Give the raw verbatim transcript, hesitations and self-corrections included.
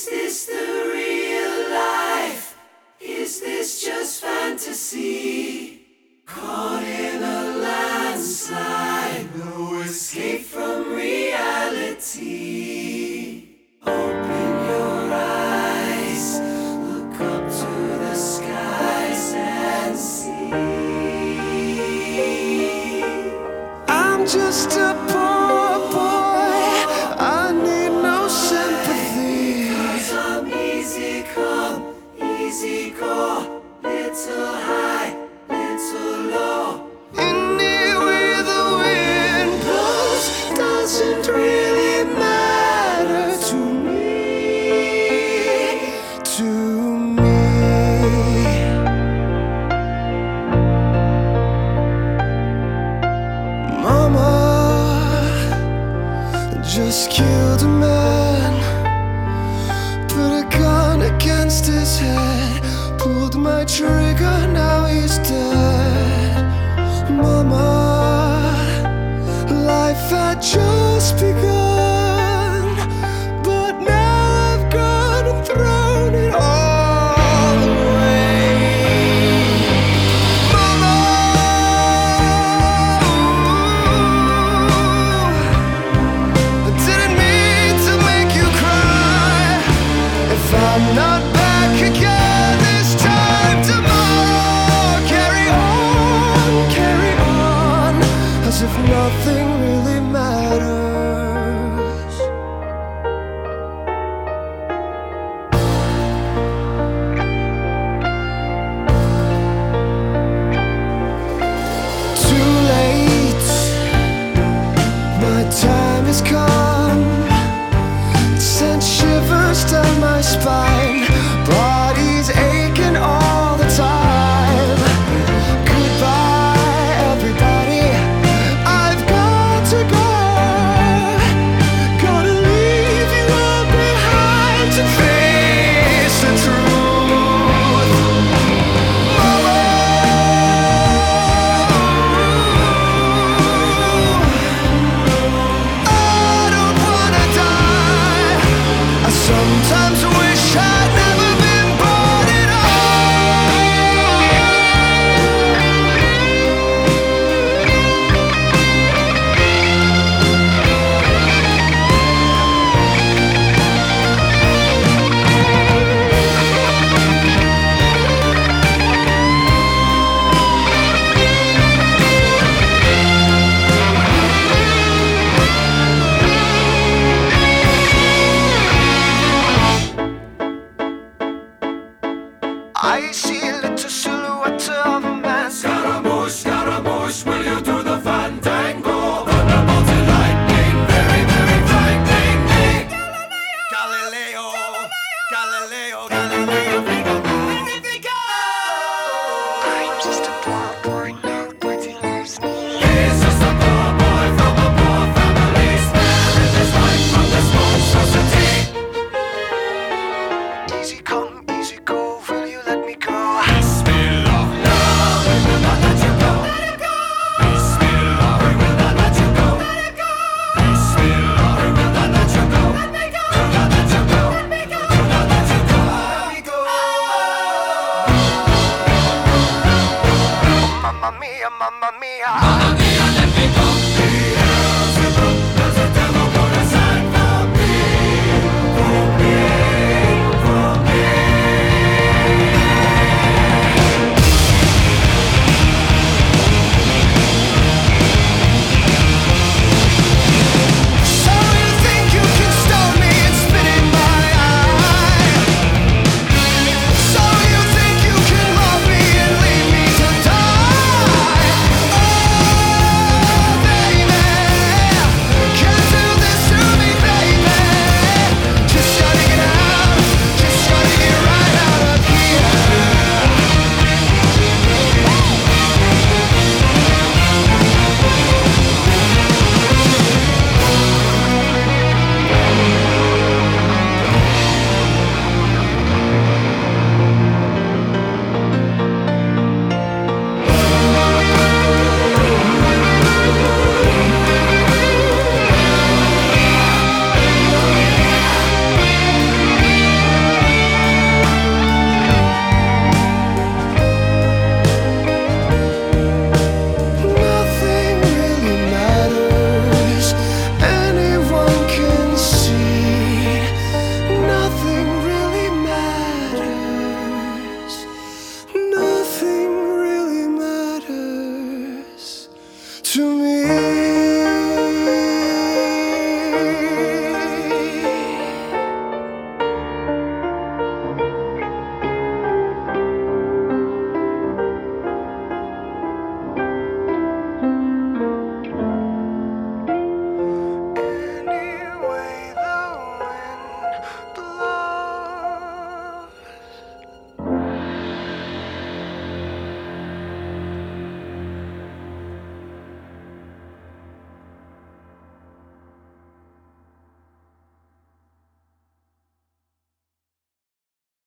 this the real life? Is this just fantasy? Caught in a landslide, no escape from reality. Open your eyes, look up to the skies and see. I'm just a poor boy, I need no sympathy. 'Cause I'm easy come, easy go, little high, little low. Anywhere the wind blows doesn't really matter to me, to me. Mama just killed a man, put a gun against his head, pulled my trigger, now he's dead. Mama, life had just begun, but now I've gone and thrown it all away. Mama, I didn't mean to make you cry. If I'm not back again this time tomorrow, carry on, carry on, as if nothing really matters. Too late, my time has come. Sent shivers down my spine, body's aching all the time. Goodbye, everybody, I've got to go. Gotta leave you all behind to face the truth. Mama, I don't wanna die. I sometimes wish I'd never been born at I see a little silhouette of a man. Scaramouche, Scaramouche, will you do the fandango? Thunderbolts and lightning, very, very frightening me. Galileo, Galileo, Galileo, Figaro, Figaro. I'm just a poor boy, nobody loves me. He's just a poor boy from a poor family, sparing his life from this monstrosity. Easy come, easy go, will you let me go? Bismillah, no, we will not let you go. Let him go. Bismillah, we will not let you go. Let him go. Bismillah, we will not let you go. Let me go. Do not let you go. Let me go. Do not let you go. Let me go. Mamma mia, mamma mia.